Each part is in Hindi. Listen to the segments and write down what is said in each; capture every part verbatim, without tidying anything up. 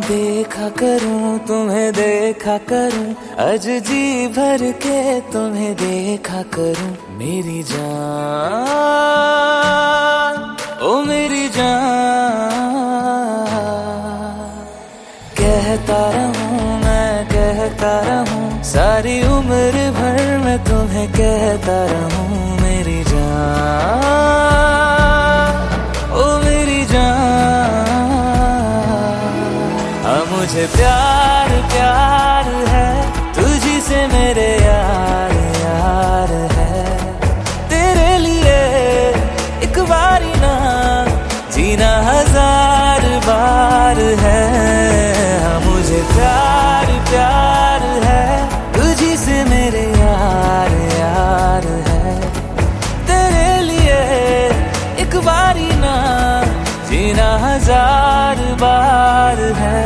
देखा करूं, तुम्हें देखा करूं, आज जी भर के तुम्हें देखा करूं। मेरी जान, ओ मेरी जान, कहता रहूं मैं, कहता रहूं, सारी उम्र भर मैं तुम्हें कहता रहूं। मेरी जान, ओ मेरी जान, हाँ मुझे प्यार प्यार है तुझी से मेरे यार यार है। तेरे लिए एक बारी ना जीना हजार बार है। हाँ मुझे प्यार प्यार है तुझी से मेरे यार यार है। तेरे लिए एक बारी ना जीना हजार बार है।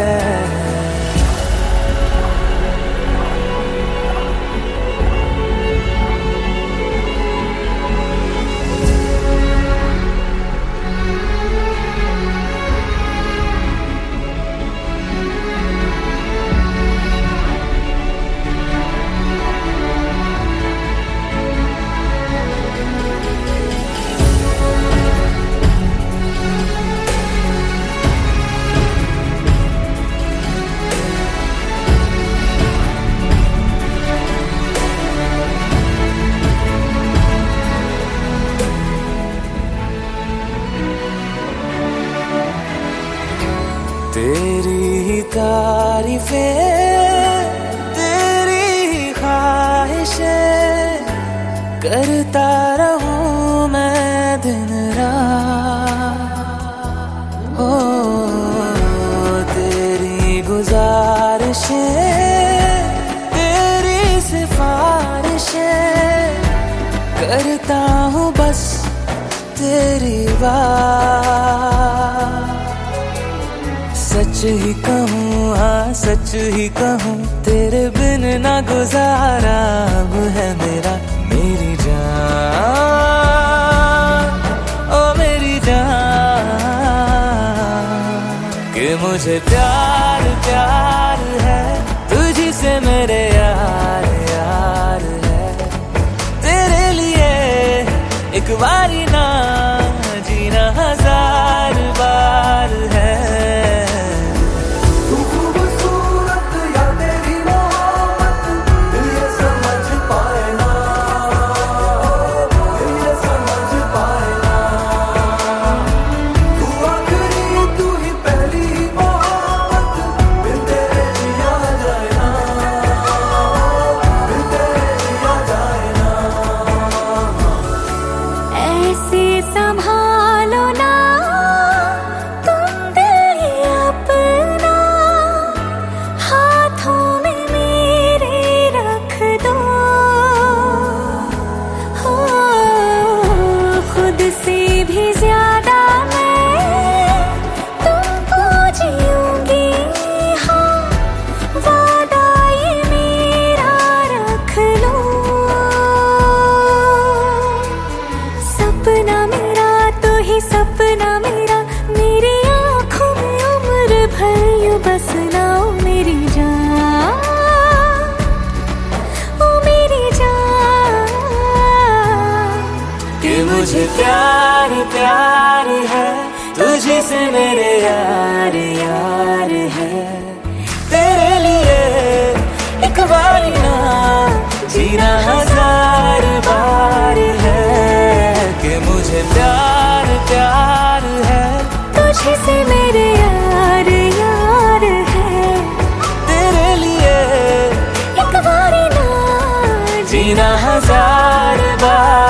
तेरी ही तारीफें, तेरी ही ख्वाहिशें करता रहूं मैं दिन रात। हो तेरी गुजारिशें, तेरी सिफारिशें करता हूँ बस तेरी बात। सच ही कहूँ, हाँ सच ही कहूँ, तेरे बिन ना गुजारा अब है मेरा। मेरी जान, ओ मेरी जान, कि मुझे प्यार प्यार है तुझी से मेरे यार यार है। तेरे लिए एक बारी ना जीना हजार बार है। संभालो ना तुम दिल अपना, हाथों में मेरे रख दो। हो खुद से भी ज्यादा मैं तुमको जीऊंगी, हाँ वादा ये मेरा रख लो। सपना मेरा तो ही सपना मेरा, मेरी आँखों में उम्र भर यूं बसना। ओ मेरी जान, ओ मेरी जान, कि मुझे प्यार प्यार है तुझे से मेरे यार यार है। तेरे लिए एक बारी ना जीना हजार बार है। कि मुझे प्यार प्यार है तुझे से मेरे यार यार है। तेरे लिए एक बारी ना जीना हजार बार।